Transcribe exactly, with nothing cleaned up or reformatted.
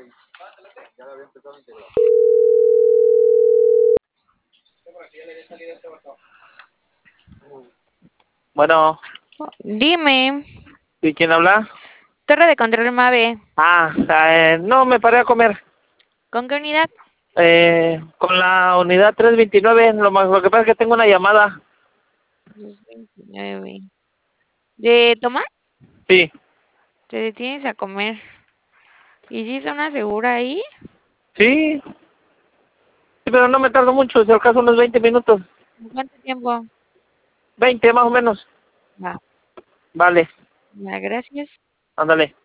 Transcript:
Bueno, Dime, ¿y quién habla? torre de control Mave, Ah, eh, no, me paré a comer. ¿con qué unidad? Eh, con la unidad trescientos veintinueve, lo, más, lo que pasa es que tengo una llamada. Dos veintinueve. ¿De Tomás? Sí, Te detienes a comer. ¿Y si zona segura ahí? sí, sí, pero no me tardo mucho, si al caso unos veinte minutos. ¿En cuánto tiempo? Veinte más o menos. Va, Vale, va, gracias. ándale.